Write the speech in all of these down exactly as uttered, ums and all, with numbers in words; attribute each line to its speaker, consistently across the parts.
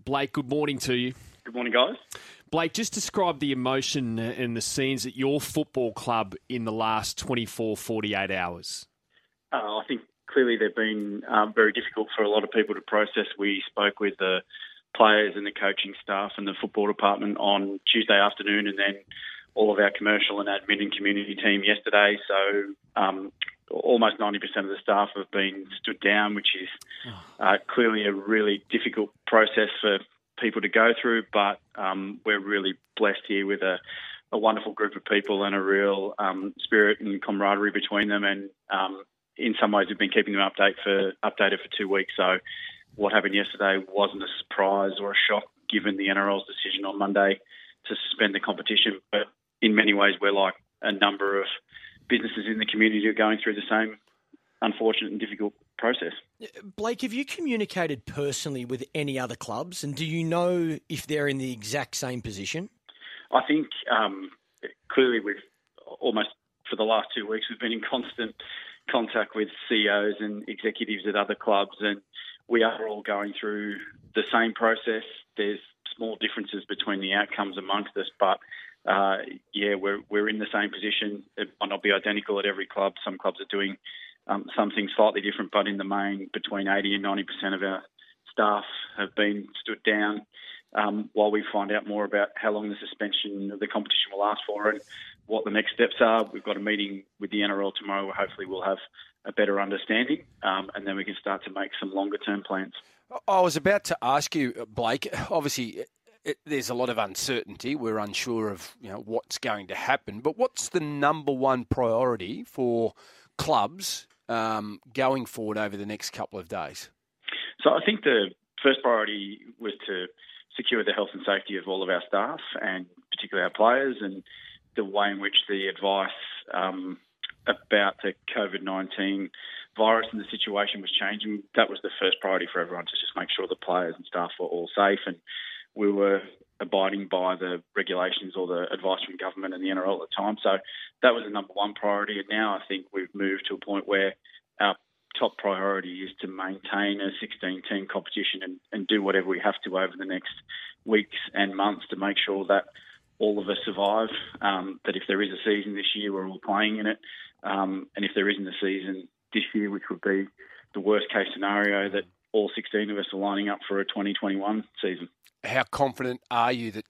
Speaker 1: Blake, good morning to you.
Speaker 2: Good morning, guys.
Speaker 1: Blake, just describe the emotion and the scenes at your football club in the last twenty-four, forty-eight hours.
Speaker 2: Uh, I think clearly they've been um, very difficult for a lot of people to process. We spoke with the players and the coaching staff and the football department on Tuesday afternoon, and then all of our commercial and admin and community team yesterday. So um, almost ninety percent of the staff have been stood down, which is uh, clearly a really difficult process for people to go through. But um, we're really blessed here with a, a wonderful group of people and a real um, spirit and camaraderie between them. And um, in some ways, we've been keeping them update for updated for two weeks. So what happened yesterday wasn't a surprise or a shock, given the N R L's decision on Monday to suspend the competition. But in many ways, we're like a number of businesses in the community who are going through the same unfortunate and difficult process.
Speaker 3: Blake, have you communicated personally with any other clubs, and do you know if they're in the exact same position?
Speaker 2: I think um, clearly we've almost, for the last two weeks, we've been in constant contact with C E Os and executives at other clubs, and we are all going through the same process. There's small differences between the outcomes amongst us, but uh, yeah, we're we're in the same position. It might not be identical at every club. Some clubs are doing um, something slightly different, but in the main, between eighty and ninety percent of our staff have been stood down um, while we find out more about how long the suspension of the competition will last for and what the next steps are. We've got a meeting with the N R L tomorrow where hopefully we'll have a better understanding, um, and then we can start to make some longer-term plans.
Speaker 4: I was about to ask you, Blake, obviously it, there's a lot of uncertainty. We're unsure of you know what's going to happen, but what's the number one priority for clubs um, going forward over the next couple of days?
Speaker 2: So I think the first priority was to secure the health and safety of all of our staff and particularly our players, and the way in which the advice um, about the COVID nineteen virus and the situation was changing. That was the first priority for everyone, to just make sure the players and staff were all safe, and we were abiding by the regulations or the advice from government and the N R L at the time. So that was the number one priority. And now I think we've moved to a point where our top priority is to maintain a sixteen-team competition and, and do whatever we have to over the next weeks and months to make sure that all of us survive, um, that if there is a season this year, we're all playing in it. Um, and if there isn't a season this year, which would be the worst case scenario, that all sixteen of us are lining up for a twenty twenty-one season.
Speaker 4: How confident are you that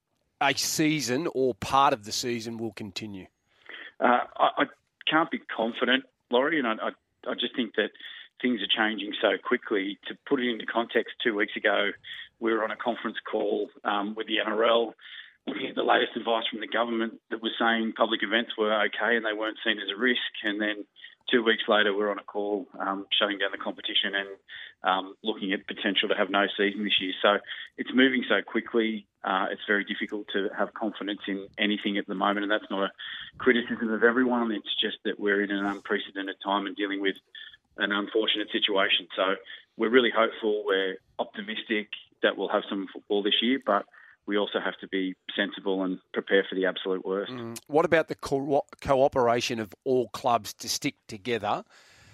Speaker 4: a season or part of the season will continue?
Speaker 2: Uh, I, I can't be confident, Laurie, and I, I, I just think that things are changing so quickly. To put it into context, two weeks ago, we were on a conference call um, with the N R L, looking at the latest advice from the government that was saying public events were okay and they weren't seen as a risk. And then two weeks later, we're on a call um, shutting down the competition and um, looking at potential to have no season this year. So it's moving so quickly. Uh, it's very difficult to have confidence in anything at the moment. And that's not a criticism of everyone. It's just that we're in an unprecedented time and dealing with an unfortunate situation. So we're really hopeful. We're optimistic that we'll have some football this year, but we also have to be sensible and prepare for the absolute worst.
Speaker 4: Mm. What about the co- cooperation of all clubs to stick together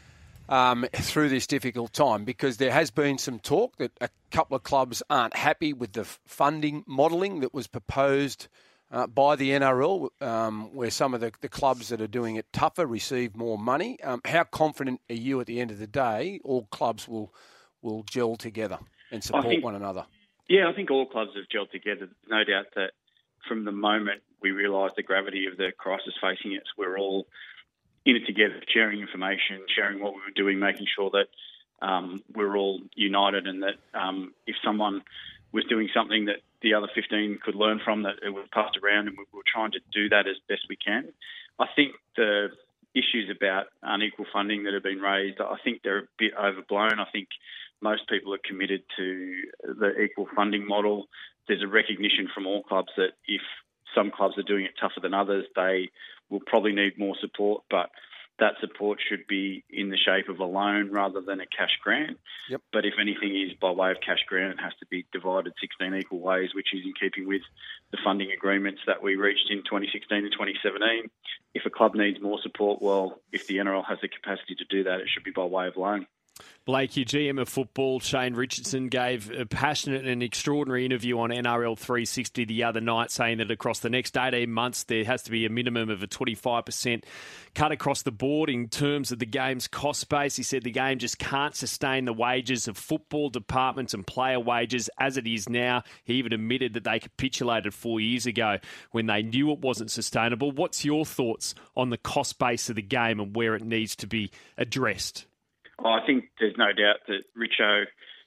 Speaker 4: um, through this difficult time? Because there has been some talk that a couple of clubs aren't happy with the funding modelling that was proposed uh, by the N R L, um, where some of the, the clubs that are doing it tougher receive more money. Um, how confident are you at the end of the day all clubs will will gel together and support
Speaker 2: think-
Speaker 4: one another?
Speaker 2: Yeah, I think all clubs have gelled together. There's no doubt that from the moment we realised the gravity of the crisis facing us, we're all in it together, sharing information, sharing what we were doing, making sure that um, we're all united, and that um, if someone was doing something that the other fifteen could learn from, that it was passed around, and we were trying to do that as best we can. I think the issues about unequal funding that have been raised, I think they're a bit overblown. I think most people are committed to the equal funding model. There's a recognition from all clubs that if some clubs are doing it tougher than others, they will probably need more support, but that support should be in the shape of a loan rather than a cash grant.
Speaker 4: Yep.
Speaker 2: But if anything is by way of cash grant, it has to be divided sixteen equal ways, which is in keeping with the funding agreements that we reached in twenty sixteen and twenty seventeen. If a club needs more support, well, if the N R L has the capacity to do that, it should be by way of loan.
Speaker 1: Blake, your G M of football, Shane Richardson, gave a passionate and extraordinary interview on N R L three sixty the other night, saying that across the next eighteen months there has to be a minimum of a twenty-five percent cut across the board in terms of the game's cost base. He said the game just can't sustain the wages of football departments and player wages as it is now. He even admitted that they capitulated four years ago when they knew it wasn't sustainable. What's your thoughts on the cost base of the game and where it needs to be addressed?
Speaker 2: Well, I think there's no doubt that Richo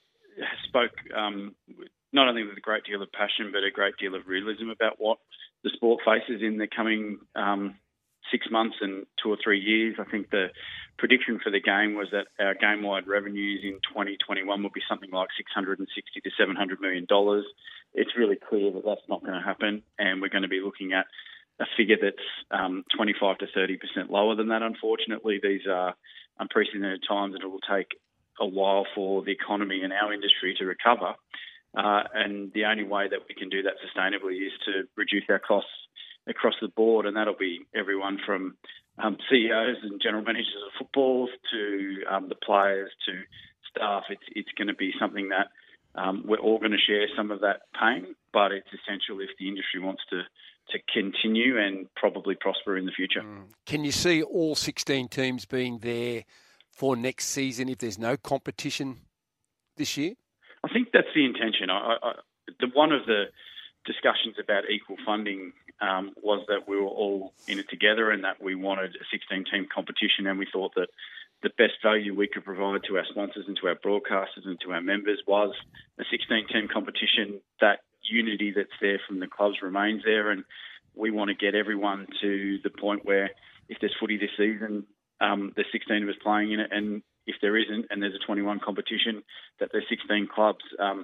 Speaker 2: spoke um, not only with a great deal of passion, but a great deal of realism about what the sport faces in the coming um, six months and two or three years. I think the prediction for the game was that our game-wide revenues in twenty twenty-one will be something like six hundred sixty to seven hundred million dollars. It's really clear that that's not going to happen, and we're going to be looking at a figure that's um, twenty-five to thirty percent lower than that, unfortunately. These are unprecedented times, and it will take a while for the economy and our industry to recover. Uh, and the only way that we can do that sustainably is to reduce our costs across the board, and that'll be everyone from um, C E Os and general managers of footballs to um, the players to staff. It's, it's going to be something that um, we're all going to share some of that pain, but it's essential if the industry wants to to continue and probably prosper in the future. Mm.
Speaker 4: Can you see all sixteen teams being there for next season if there's no competition this year?
Speaker 2: I think that's the intention. I, I, the, one of the discussions about equal funding um, was that we were all in it together and that we wanted a sixteen-team competition, and we thought that the best value we could provide to our sponsors and to our broadcasters and to our members was a sixteen-team competition. That unity that's there from the clubs remains there, and we want to get everyone to the point where if there's footy this season, um, there's sixteen of us playing in it, and if there isn't and there's a twenty-one competition, that there's sixteen clubs. Um,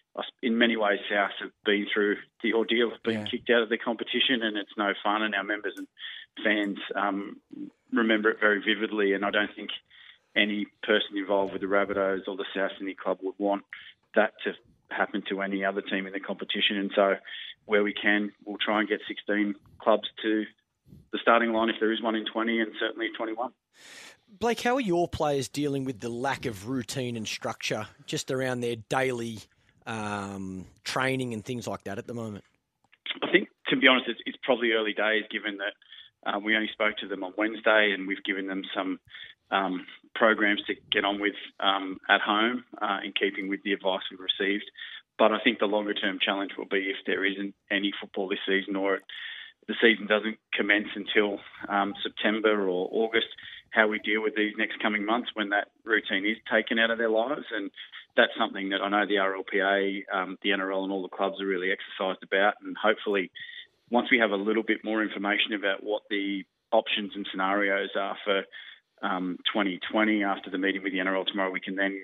Speaker 2: in many ways, South have been through the ordeal of being yeah. kicked out of the competition, and it's no fun, and our members and fans um, remember it very vividly, and I don't think any person involved with the Rabbitohs or the South Sydney Club would want that to happen to any other team in the competition. And so where we can, we'll try and get sixteen clubs to the starting line if there is one in twenty, and certainly twenty-one.
Speaker 3: Blake, how are your players dealing with the lack of routine and structure just around their daily um, training and things like that at the moment?
Speaker 2: I think, to be honest, it's, it's probably early days, given that uh, we only spoke to them on Wednesday and we've given them some um, programs to get on with um, at home uh, in keeping with the advice we've received. But I think the longer-term challenge will be if there isn't any football this season, or the season doesn't commence until um, September or August, how we deal with these next coming months when that routine is taken out of their lives. And that's something that I know the R L P A, um, the N R L and all the clubs are really exercised about. And hopefully once we have a little bit more information about what the options and scenarios are for um, twenty twenty after the meeting with the N R L tomorrow, we can then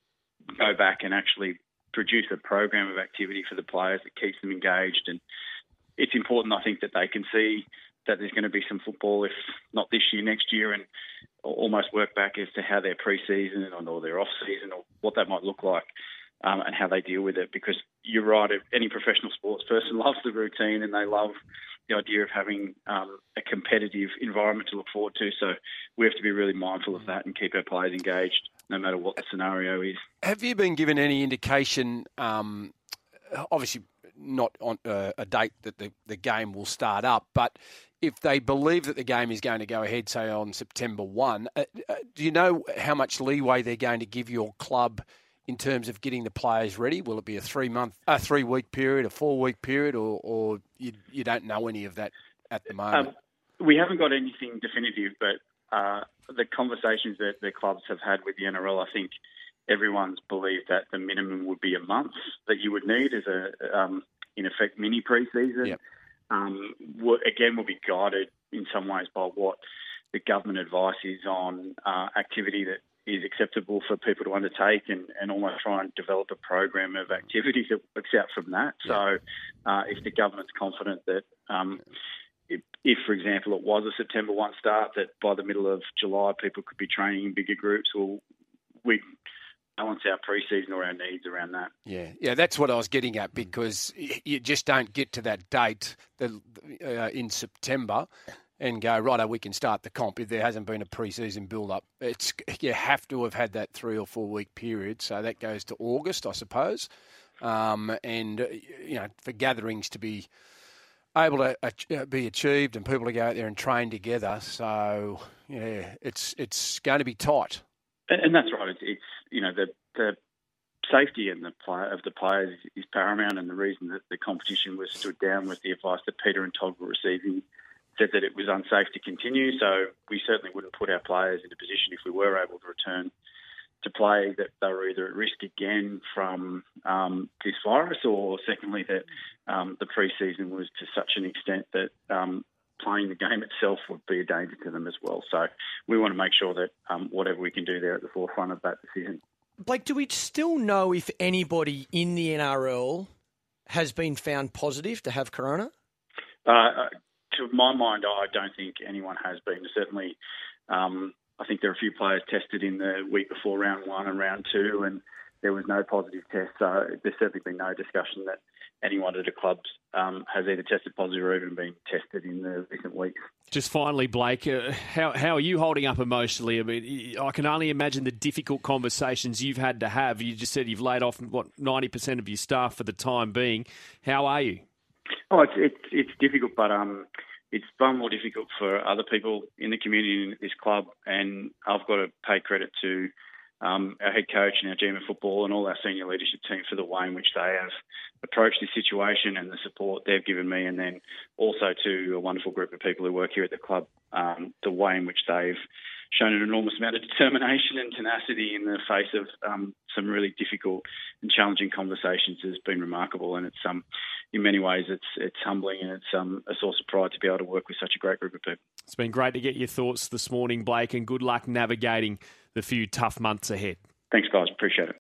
Speaker 2: go back and actually produce a program of activity for the players that keeps them engaged. And it's important, I think, that they can see that there's going to be some football, if not this year, next year, and almost work back as to how their pre-season or their off-season or what that might look like, um, and how they deal with it. Because you're right, any professional sports person loves the routine and they love the idea of having um, a competitive environment to look forward to. So we have to be really mindful of that and keep our players engaged no matter what the scenario is.
Speaker 4: Have you been given any indication, um, obviously not on uh, a date that the, the game will start up, but if they believe that the game is going to go ahead, say on September first, uh, uh, do you know how much leeway they're going to give your club in terms of getting the players ready? Will it be a three-month, a three-week period, a four-week period, or, or you, you don't know any of that at the moment?
Speaker 2: Um, we haven't got anything definitive, but uh, the conversations that the clubs have had with the N R L, I think everyone's believed that the minimum would be a month that you would need as a, um, in effect, mini pre-season. Yep. Um, we'll, again, we'll be guided in some ways by what the government advice is on uh, activity that is acceptable for people to undertake, and, and almost try and develop a program of activities that works out from that. Yep. So uh, if the government's confident that um, if, if, for example, it was a September first start, that by the middle of July people could be training in bigger groups, or we balance our pre-season or our needs around that.
Speaker 4: Yeah, yeah, that's what I was getting at, because you just don't get to that date uh, in September and go, righto, we can start the comp if there hasn't been a pre-season build-up. It's you have to have had that three or four week period, so that goes to August, I suppose, um, and you know for gatherings to be able to uh, be achieved and people to go out there and train together. So yeah, it's it's going to be tight.
Speaker 2: And that's right. It's, it's you know the the safety and the play of the players is paramount, and the reason that the competition was stood down was the advice that Peter and Todd were receiving said that it was unsafe to continue. So we certainly wouldn't put our players in a position, if we were able to return to play, that they were either at risk again from um, this virus, or secondly that um, the pre-season was to such an extent that um, playing the game itself would be a danger to them as well. So we want to make sure that um, whatever we can do there at the forefront of that decision.
Speaker 3: Blake, do we still know if anybody in the N R L has been found positive to have corona?
Speaker 2: Uh, to my mind, I don't think anyone has been. Certainly, um, I think there are a few players tested in the week before round one and round two, and there was no positive test. So there's certainly been no discussion that anyone at a club um, has either tested positive or even been tested in the recent weeks.
Speaker 1: Just finally, Blake, uh, how how are you holding up emotionally? I mean, I can only imagine the difficult conversations you've had to have. You just said you've laid off, what, ninety percent of your staff for the time being. How are you?
Speaker 2: Oh, it's it's, it's difficult, but um, it's far more difficult for other people in the community in this club. And I've got to pay credit to um, our head coach and our G M of football and all our senior leadership team for the way in which they have approached this situation and the support they've given me, and then also to a wonderful group of people who work here at the club, um, the way in which they've shown an enormous amount of determination and tenacity in the face of um, some really difficult and challenging conversations has been remarkable. And it's um, in many ways it's it's humbling, and it's um, a source of pride to be able to work with such a great group of people.
Speaker 1: It's been great to get your thoughts this morning, Blake, and good luck navigating the few tough months ahead.
Speaker 2: Thanks, guys. Appreciate it.